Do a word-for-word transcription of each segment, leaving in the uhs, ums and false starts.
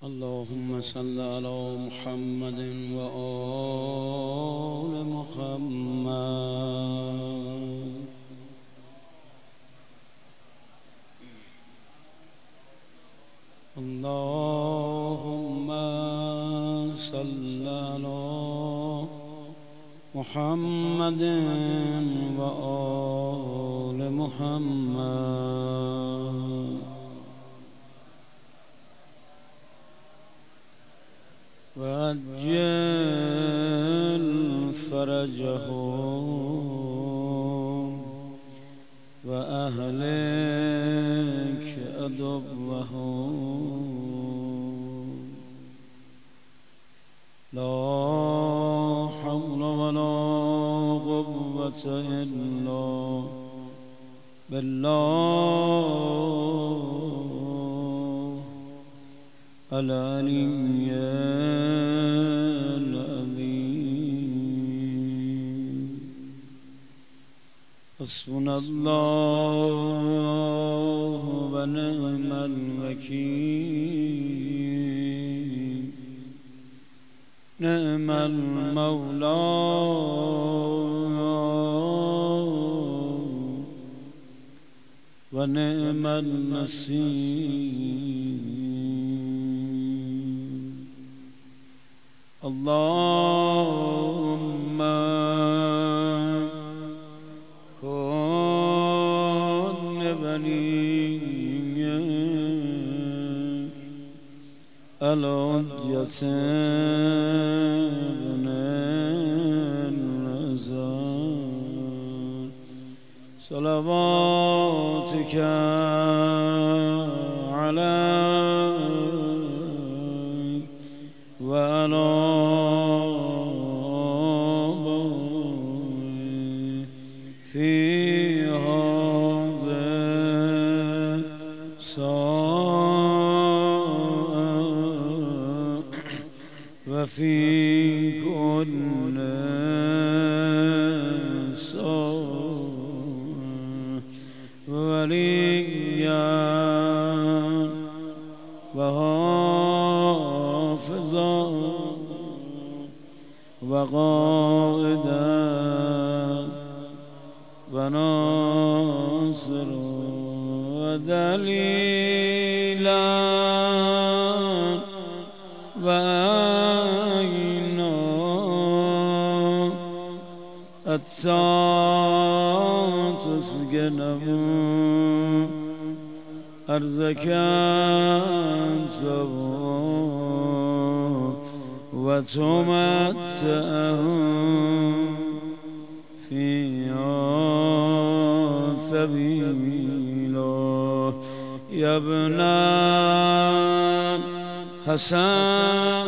اللهم صل على محمد وآل محمد. اللهم صل على محمد وآل محمد. وعجل فرجهم وأهلك عدوهم. لا حول ولا قوة إلا بالله العلي العظيم. حسبنا الله ونعم الوكيل. نعم المولى ونعم النصير. اللهم كن بنيك الحجة بن الحسن صلواتك عليك وعلى في هذا الساعة وفي كل ساعة وليا وحافظا وقائدا وناصرا ودليلا وعينا حتى تسكنه أرضك سواء وتمتعه فيها سبيلا. يا ابن حسن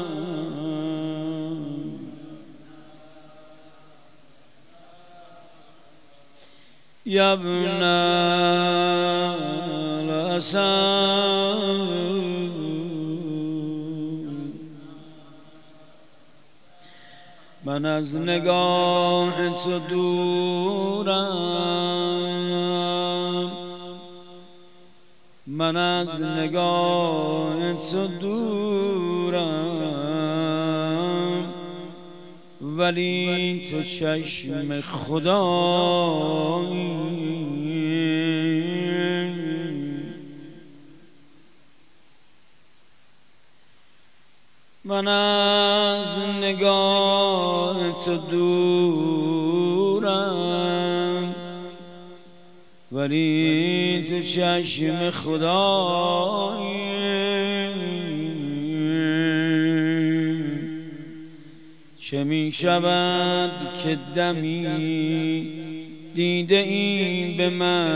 يا ابن الحسن من از نگاه تو دورم. من از نگاه تو دورم ولی تو چشم خدایی. من از نگاه تو دورم ولی تو چشم خدایی. چه می شود که دمی دیده این به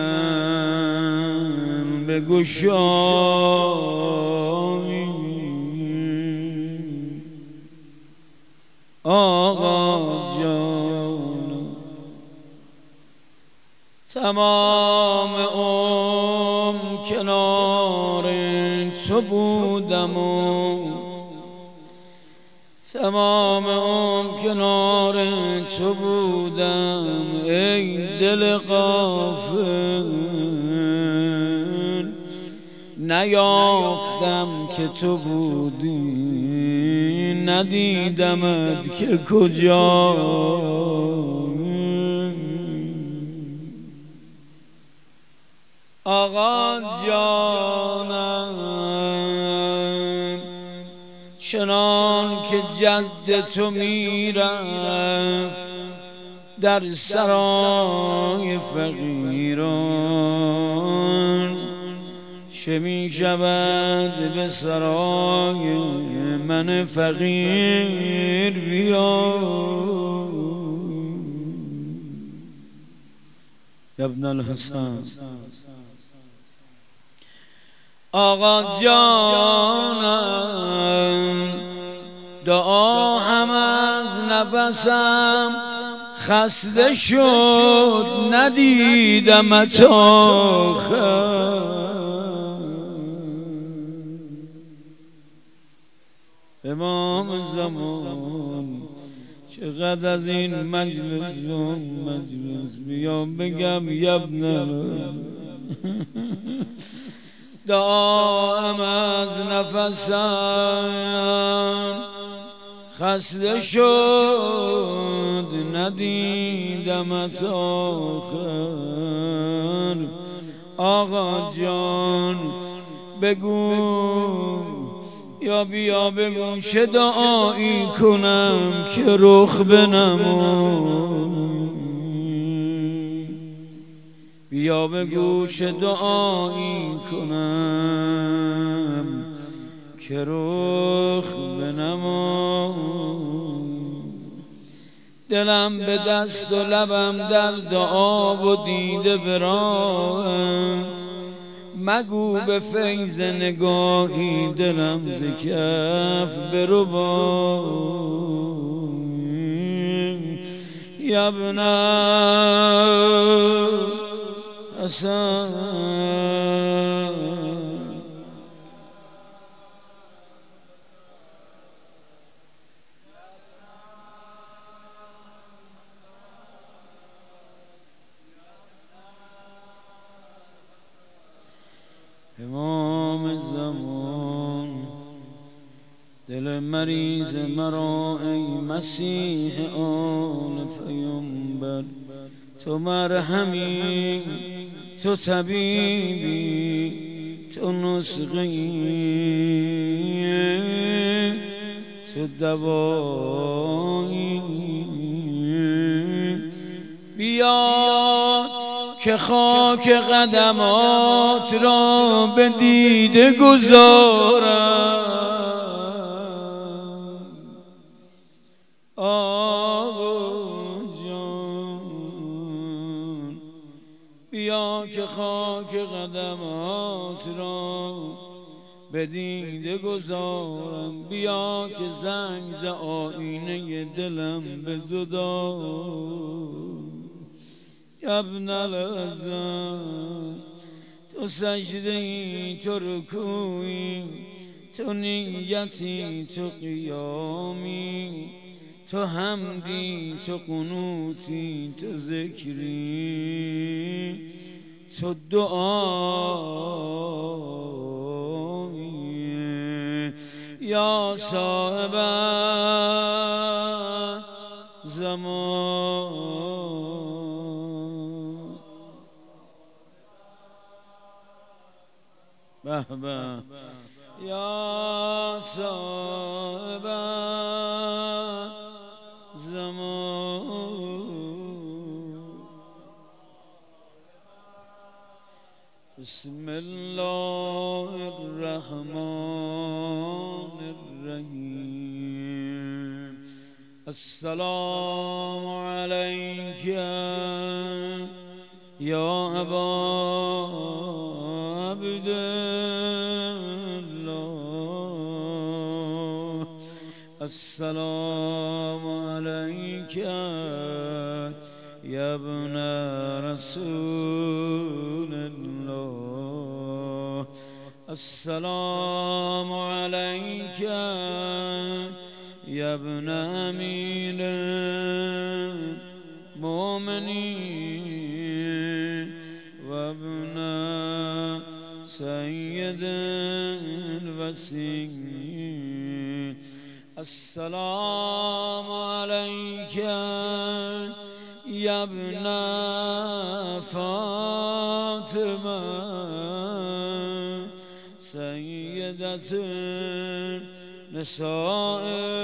من بگشایی. آقا جان تمام عمر کنار تو بودم و تمام عمر کنار تو بودم ای دل غافل. نیافتم که تو بودی، ندیدمت که کجا. آقا جانم چنان که جد تو میرفت در سرای فقیران، چه می شود به سرای من فقیر بیا. ابن الحسن آقا جانم دعا هم از نفسم خسته شد، ندیدمت آخر. امام زمان چقدر از این مجلس و مجلس بیام بگم یبن دعام از نفسم خسته شد، ندیدمت آخر. آقا جان بگو یا بیا بگو چه دعایی کنم که رخ بنمای. بیا بگو چه دعایی کنم که رخ بنمای. دلم به دست و لبم در دعا و دیده به راهم، مگو به فیض نگاهی دلم ز کف بربای. یبن حسن امام زمان دل مریض مرا ای مسیح آل پیامبر، تو مرهمی، تو طبیبی، تو نسخه‌ای، تو دوایی. بیا که خاک قدمات را به دیده گذارم. آقا جان بیا که خاک قدمات را به دیده گذارم. بیا که زنگ ز آینه دلم بزدا. ابن الحسن تو سجده‌ای، تو رکوعی، تو نیتی، تو قیامی، تو حمدی، تو قنوتی، تو ذکری، تو دعایی. یا صاحب زمان به به یا صاحب زمان. بسم الله الرحمن الرحیم. السلام علیک یا ابا عبدالله. السلام علیک یا ابن رسول الله. السلام علیک یا ابن امیر المؤمنین و ابن سید البصير السلام عليك يا ابن فاطمة سيدة نساء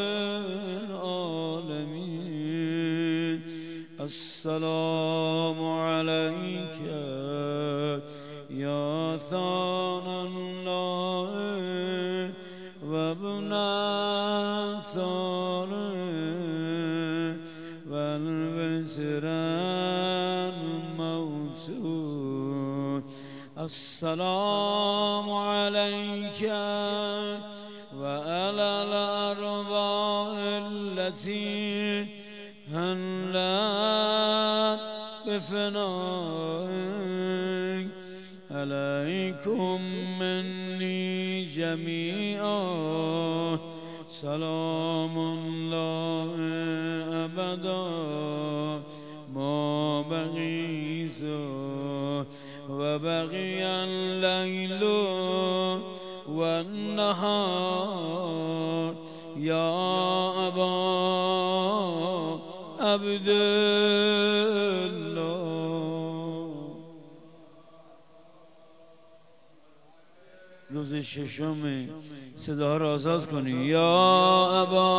العالمين السلام عليك يا ثان الله وابن ثان والبسر الموتود السلام عليك وعلى الأرواح التي هلت بفنائك عليكم مني جميعا سلام الله أبدا ما بقيت وبقي الليل والنهار يا أبا عبد الله. روز ششم صدا را آزاد کنی یا ابا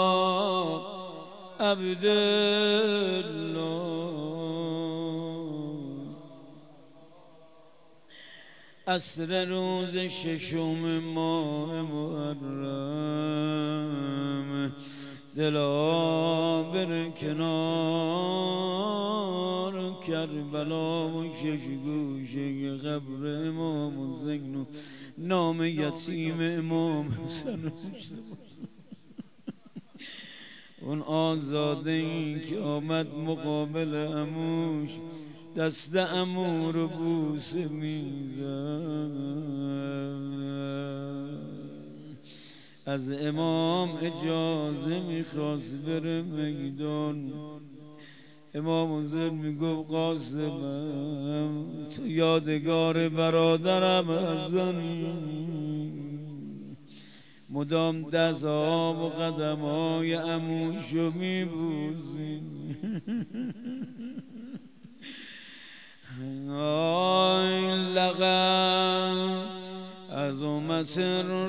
عبدالله. عصر روز ششم ماه محرم دلا بر کنار کربلا و شش گوشه قبر امام حسین نام یتیم امام حسن اون آزاده این که آمد مقابل عموش دست عمو رو بوسه میزد. از امام اجازه میخواست بره میدان. امام حسین میگفت قاسمم تو یادگار برادرم هستنی. مدام دست ها و قدم های عموشو میبوزی. آی لقد عظمت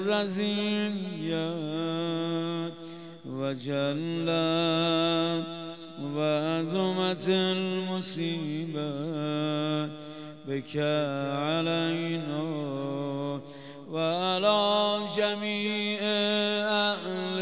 الرزیت و جلت و عظمت المصیبت بک علینا و علی جمیع اهل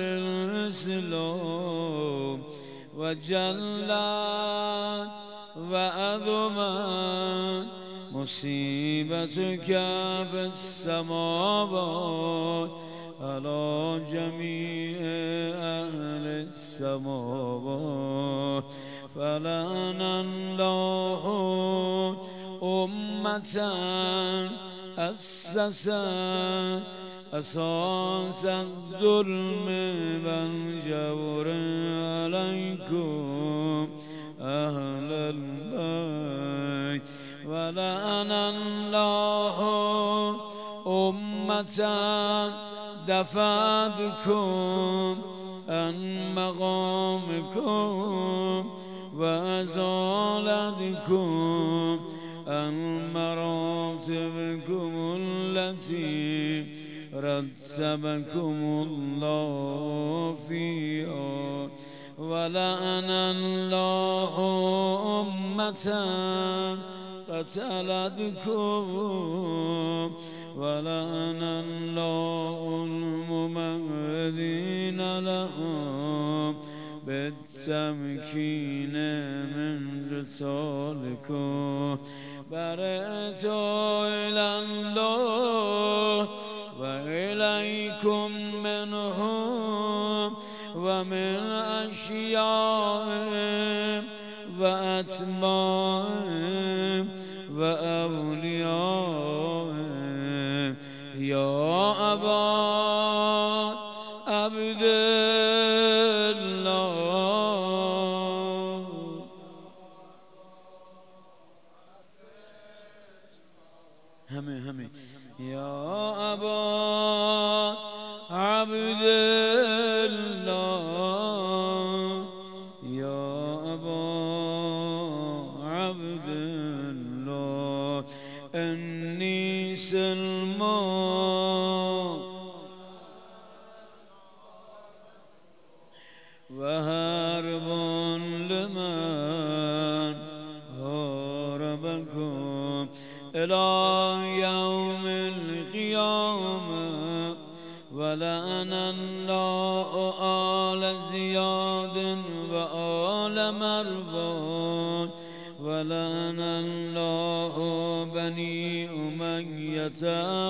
الاسلام و جلت و عظمت مصیبتك فی السماوات على جمیع اهل السماوات فلعن الله امة اسست اساس الظلم والجور علیکم اهل البيت ولعن الله أمة دفعتكم عن مقامكم وأزالتكم عن مراتبكم التي رتبكم الله فيها ولعن الله أمة قتلتكم ولعن الله الممهدين لهم بالتمكين من قتالكم برئت إلى الله وإليكم منهم ومن أشيائهم وأتباعهم وأوليائهم يا أبا عبد الله. همه همه يا أبا عبد الله يا أبا عبد الله إني سلمان وهرب لمن هاربكم إلى يوم القيامة ولأن الله آل زياد وآل مربان ولأن الله بني أمية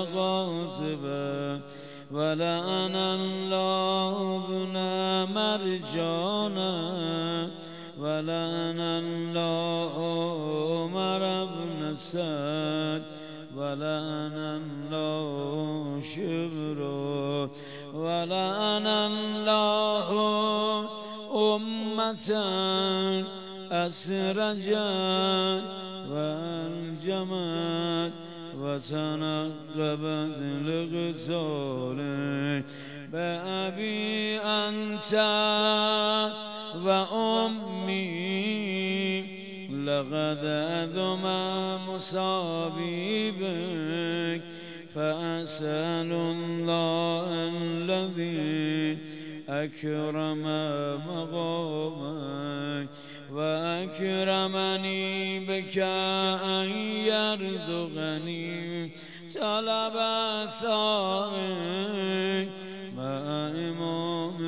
غاصبا ولأن الله ابن مرجانا ولأن الله عمر بن سعد ولأن الله شبر ولأن الله أمة أسرجت وأنجمت وتنقبت لغسول بأبي أنت وأمي لقد أذم مصابيبك فأسأل الله الذي أكرم مقامك وأكرمني بك أن يرزقني طلب ثارك مع إمام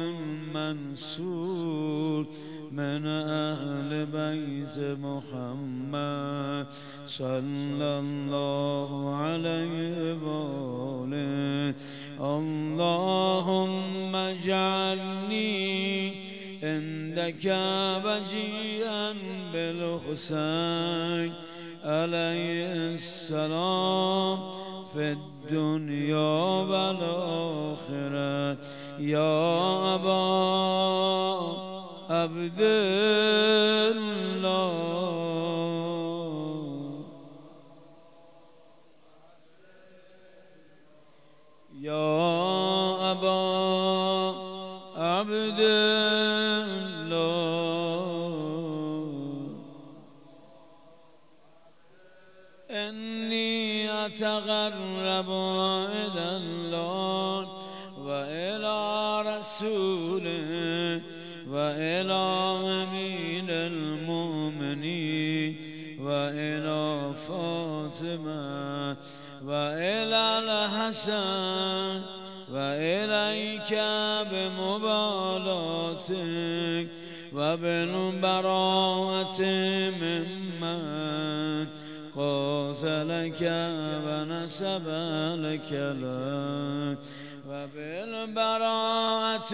منصور من أهل بيت محمد صلى الله عليه وآله اللهم اجعلني عندك بجيا بالحسين عليه السلام في الدنيا والآخرة يا أبا عبد الله يا أبا عبد الله إني أتقرب إلى الله وإلى رسوله وإلى أمين المؤمنين وإلى فاطمة وإلى الحسن وإليك بمبالاتك وبالبراءة ممن قاتلك ونسب لك لك وبالبراءة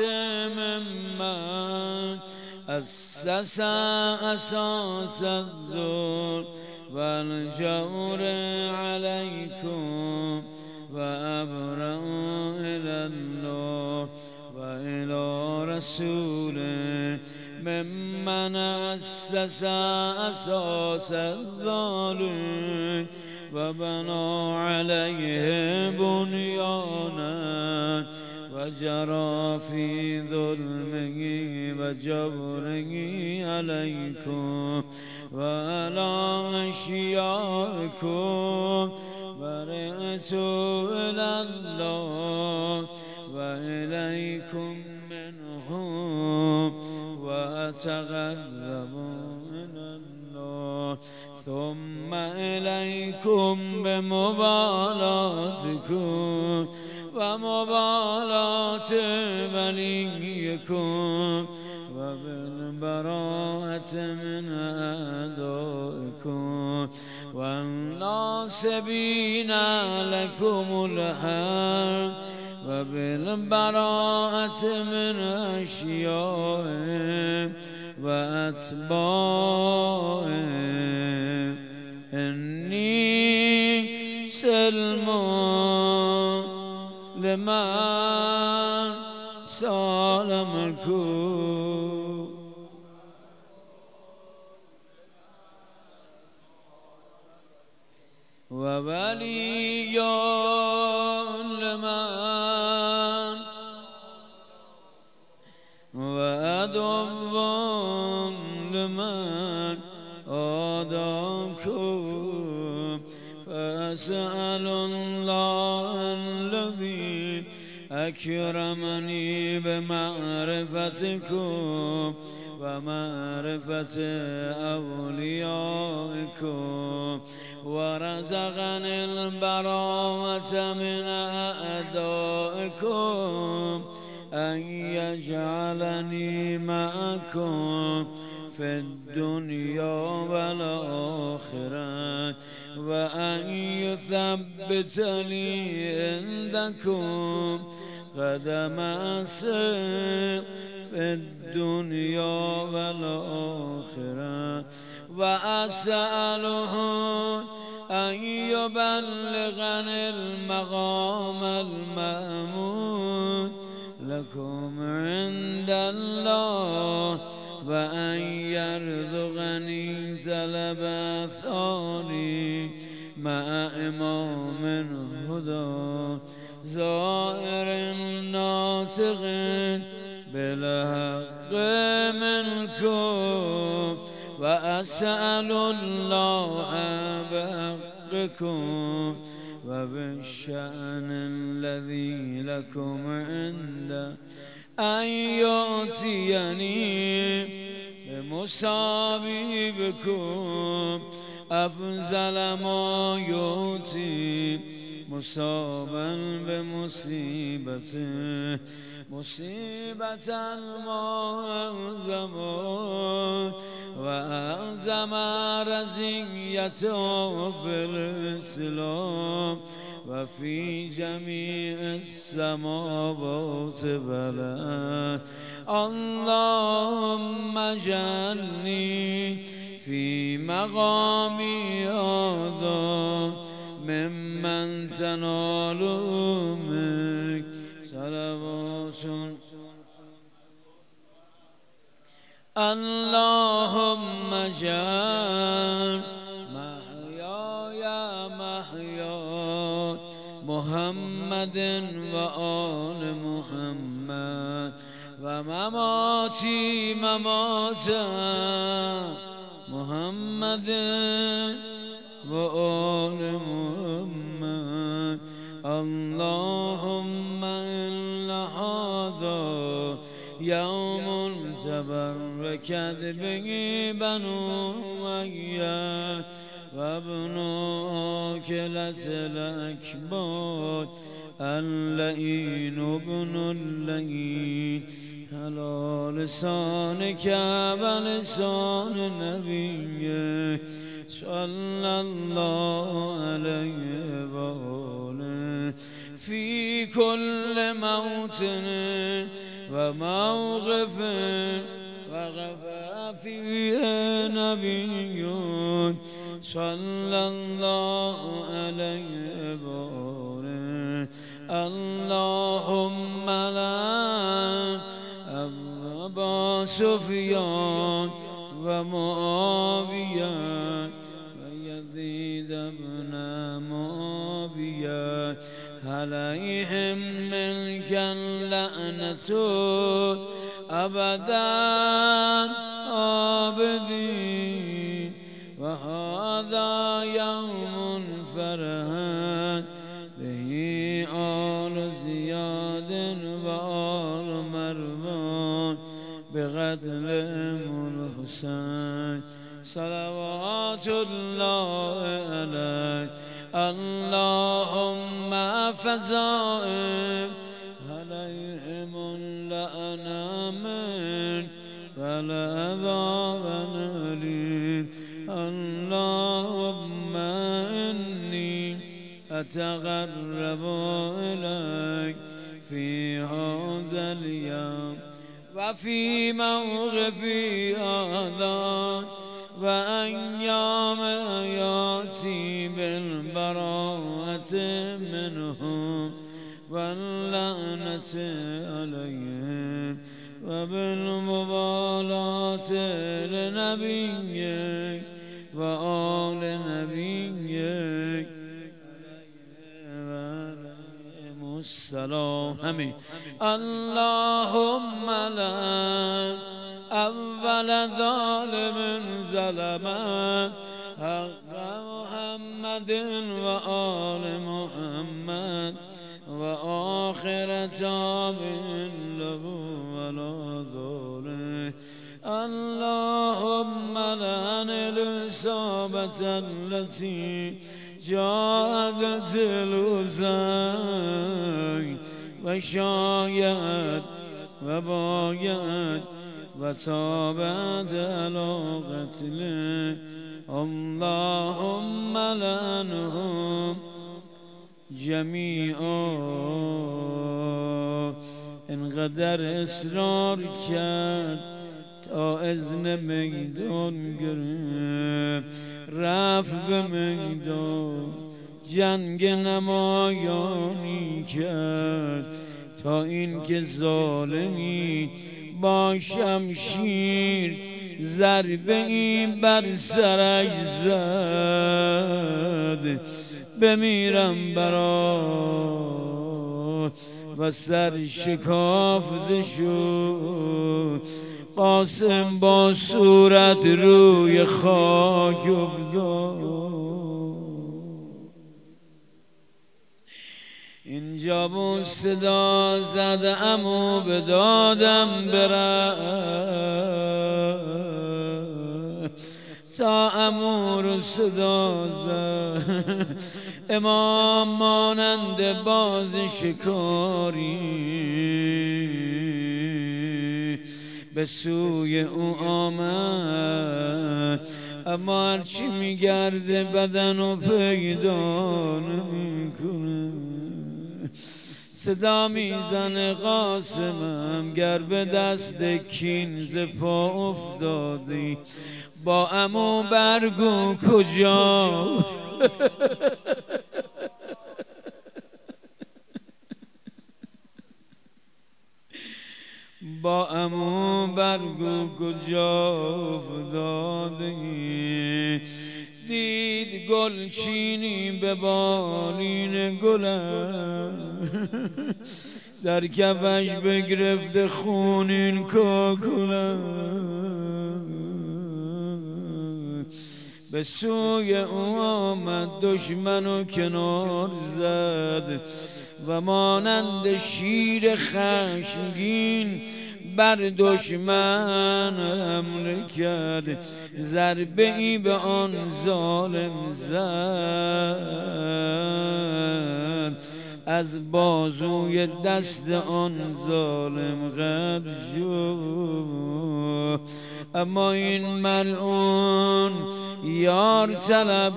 ممن أسس أساس الذل والجور عليكم وأبرأ إلى الله وإلى رسوله ممن أسس أساس الظالم وبنى عليه بنيانا وجرى في ظلمه وجبره عليكم وعلى أشيائكم برئت إلى الله وإليكم منهم وأتغلب إلى الله ثم إليكم بمبالاتكم ومبالاة وليكم وبالبراءة من أعدائكم والناصبين لكم الحق وبالبراءة من أشيائهم وأتباعهم إني سلمان لمن سالمكم وولي لمن أكرمني بمعرفتكم ومعرفة أوليائكم ورزقني البراءة من أعدائكم أن يجعلني معكم في الدنيا والآخرة وأن يثبت لي عندكم قدم صدق في الدنيا والآخرة وأسأله أن يبلغني المقام المأمون لكم عند الله وأن يرزقني سلب ثاني مع إمام الهدى زائر ناطق بالحق منكم وأسأل الله بحقكم وبالشأن الذي لكم عنده أن يؤتيني بمصابيبكم أفضل ما يؤتي مصابا بمصيبته مصيبة معظم وأعظم رزية في الإسلام وفي جميع السماوات بلاد اللهم اجعلني في مقامي هذا ممن تنال منك صلوات اللهم اجعل محياي محيا محمد وآل محمد ومماتي ممات محمد وآل محمد اللهم إن هذا يوم تبركت به بنو أمية وابن آكلة الأكباد اللئين ابن اللئين على لسانك ولسان نبيك صلى الله عليه وآله في كل موطن وموقف وقف فيه نبي صلى الله عليه وآله اللهم لا أبا سفيان ومعاوية ويزيد بن معاوية عليهم منك اللعنة أبدا آبدين وهذا يوم فرحان به آل زياد وآل مروان بقتلهم الحسين صلوات الله عليك اللهم فزائم عليهم اللعنة منك والعذاب أليم اللهم إني أتقرب إليك في هذا اليوم وفي موقفي هذا وأيام يأتي بالبراءة منهم واللعنة عليهم وبالمبالاة لنبيك وآل نبيك عليهم السلام همين اللهم لا أول ظالم ظلم حق محمد وآل محمد وآخر آخر تاب له ولا ذوله اللهم لعن الإصابة التي جاءت الوزين وشايت وبايت وتابت على قتله اللهم لعنهم جمیعا. انقدر اصرار کرد تا اذن میدان گرفت، رفت به میدان جنگ نمایانی کرد تا اینکه ظالمی با شمشیر ضربه این بر سرش زد بمیرم برات و سر شکافته شد. قاسم با صورت روی خاک افتاد. اینجا بود صدا زد عمو به دادم بره تا عمو رو صدا زد. امام مانند باز شکاری به سوی او آمد، اما هرچی میگرده بدن و پیدا نمیکنه. صدا میزنه قاسمم گر به دست کین ز پا افتادی با عمو برگو کجا. با عمو برگو کجا افتادی. دید گل چینی به بالین گلم در کفش بگرفته خونین کاکلم. به سوی او آمد دشمن و کنار زد و مانند شیر خشمگین بر دشمن حمله کرد. ضربه ای به آن ظالم زد، از بازوی دست آن ظالم قد شد. اما این ملعون یار طلب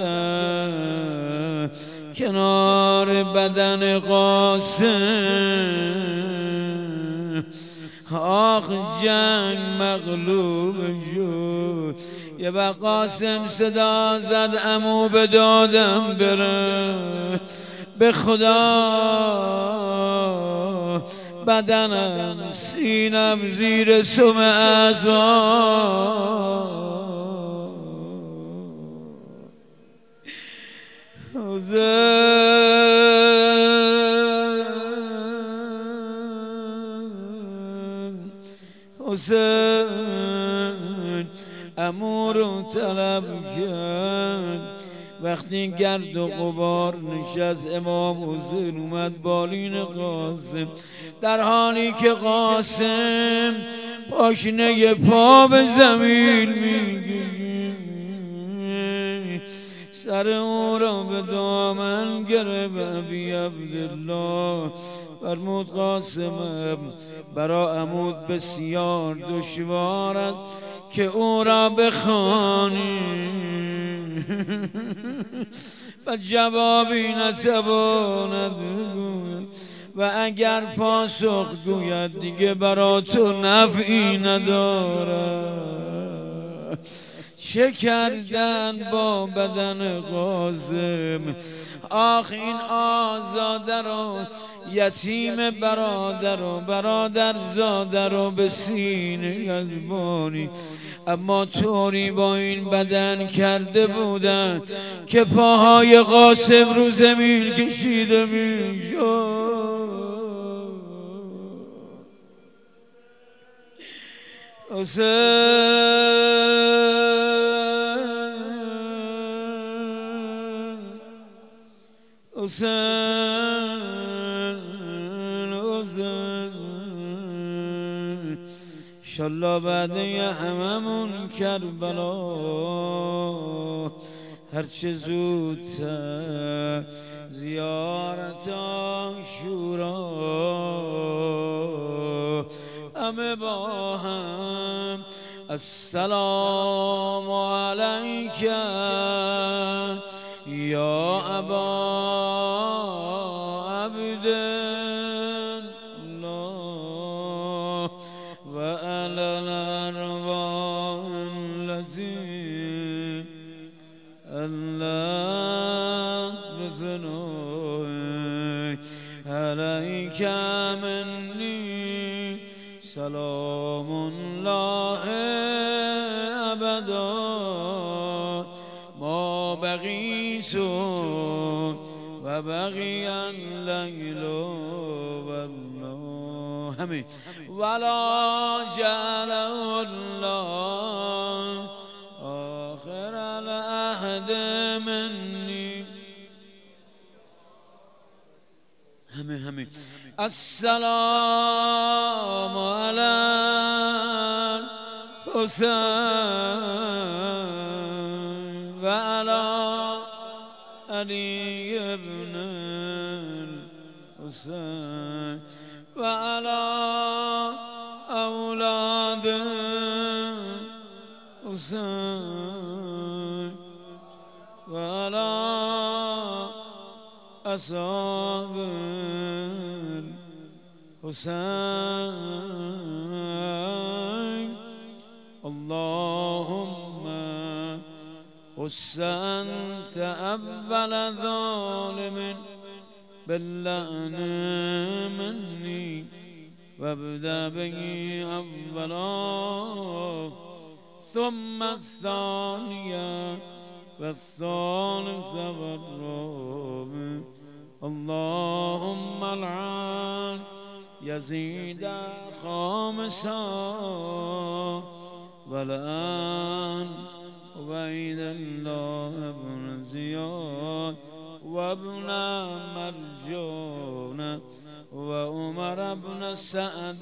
کرد کنار بدن قاسم. آخ جنگ مغلوب شد. یه با قاسم صدا زد عمو به دادم بره، به خدا بدنم سینم زیر سم ازوا. حسین عمو رو طلب کرد. وقتی گرد و غبار نشست امام حسین اومد بالین قاسم، در حالی که قاسم پاشنه پا به زمین میگه سر او را به دامن گرفت. ابی عبدالله فرمود قاسمم برا عمود بسیار دشوار است که او را بخوانی و جوابی نتواند بگوید و اگر پاسخ گوید دیگه برا تو نفعی ندارد. چه کردن با بدن قاسم؟ آخ این آزاده رو یتیم برادر و برادر زاده رو به سینه گذبانی، اما طوری با این بدن کرده بودن که پاهای قاسم رو زمین کشیده میشد. حسین حسین انشالله بعد یه هممون کربلا هرچه زودتر زیارت عاشورا همه با هم السلام علیک یا ابا عبدالله و علی الارواح التي الله بفنوه علیک منی سلام الله ابدا ما بقیت و بقی اللیل و النهار همه ولا جعل الله آخر العهد منی همه همه السلام علی الحسین و علی علی ابن الحسین و علی اولاد حسین و علی اصحاب حسین اللهم خص انت اول ظالم باللعن مني وابدأ به اولا ثم الثانية والثالثة والرابع اللهم العن يزيد خامسا والآن عبيد الله بن زياد وابن مرجون وعمر بن سعد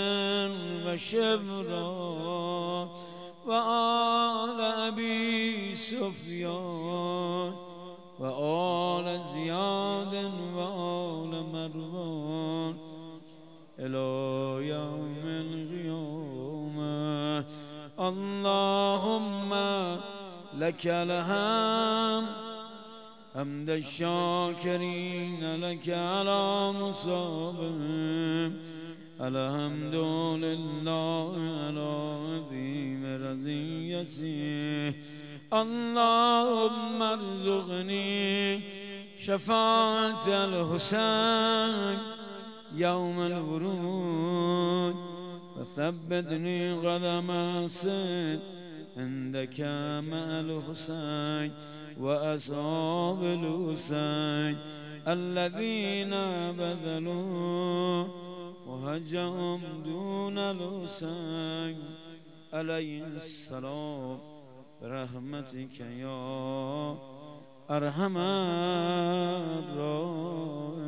وشبرا وآل أبي سفيان وآل زياد وآل مروان إلى يوم القيامة اللهم لك الحمد حمد الشاكرين لك على مصابهم الحمد لله على عظيم رضيته اللهم ارزقني شفاعة الحسين يوم الورود وثبتني قدم الصدق عندك مع الحسين وأصحاب الحسين الذين بذلوا وهجهم دون الحسين عليه السلام برحمتك يا أرحم الراحمين.